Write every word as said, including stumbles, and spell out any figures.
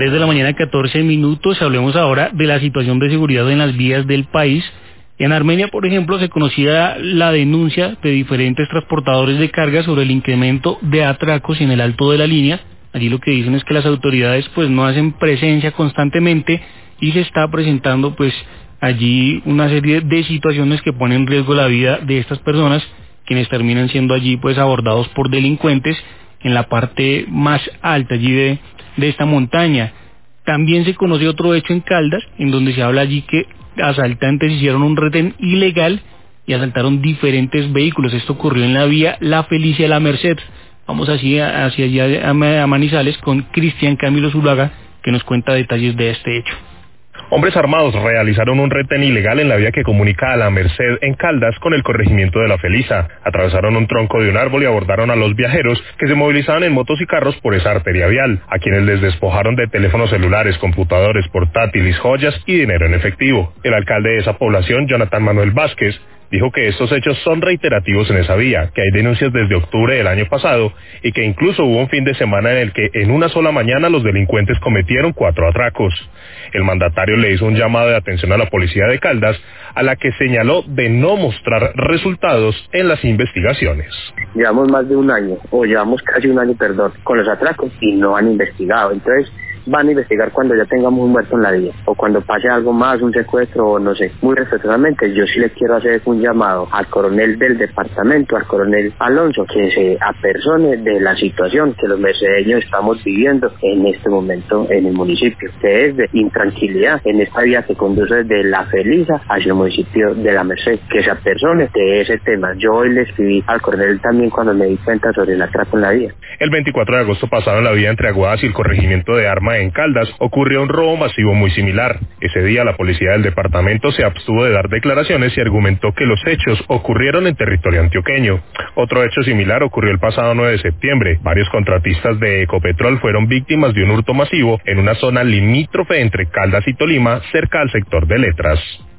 Desde la mañana catorce minutos, hablemos ahora de la situación de seguridad en las vías del país. En Armenia, por ejemplo, se conocía la denuncia de diferentes transportadores de carga sobre el incremento de atracos en el alto de la línea. Allí lo que dicen es que las autoridades pues no hacen presencia constantemente y se está presentando pues allí una serie de situaciones que ponen en riesgo la vida de estas personas, quienes terminan siendo allí pues abordados por delincuentes en la parte más alta allí de, de esta montaña. También se conoce otro hecho en Caldas, en donde se habla allí que asaltantes hicieron un retén ilegal y asaltaron diferentes vehículos. Esto ocurrió en la vía La Felicia La Merced. Vamos así hacia allá a Manizales con Cristian Camilo Zuluaga, que nos cuenta detalles de este hecho. Hombres armados realizaron un retén ilegal en la vía que comunica a La Merced en Caldas con el corregimiento de La Feliza. Atravesaron un tronco de un árbol y abordaron a los viajeros que se movilizaban en motos y carros por esa arteria vial, a quienes les despojaron de teléfonos celulares, computadores, portátiles, joyas y dinero en efectivo. El alcalde de esa población, Jonathan Manuel Vázquez, dijo que estos hechos son reiterativos en esa vía, que hay denuncias desde octubre del año pasado y que incluso hubo un fin de semana en el que en una sola mañana los delincuentes cometieron cuatro atracos. El mandatario le hizo un llamado de atención a la policía de Caldas, a la que señaló de no mostrar resultados en las investigaciones. Llevamos más de un año, o llevamos casi un año, perdón, con los atracos y no han investigado. Entonces van a investigar cuando ya tengamos un muerto en la vía, o cuando pase algo más, un secuestro, o no sé. Muy respetuosamente, yo sí le quiero hacer un llamado al coronel del departamento, al coronel Alonso, que se apersone de la situación que los mercedeños estamos viviendo en este momento en el municipio, que es de intranquilidad en esta vía que conduce desde La Feliza hacia el municipio de La Merced, que se apersone de ese tema. Yo hoy le escribí al coronel también cuando me di cuenta sobre el atraco en la vía. El veinticuatro de agosto pasado, en la vía entre Aguadas y el corregimiento de Arma en Caldas, ocurrió un robo masivo muy similar. Ese día la policía del departamento se abstuvo de dar declaraciones y argumentó que los hechos ocurrieron en territorio antioqueño. Otro hecho similar ocurrió el pasado nueve de septiembre. Varios contratistas de Ecopetrol fueron víctimas de un hurto masivo en una zona limítrofe entre Caldas y Tolima, cerca al sector de Letras.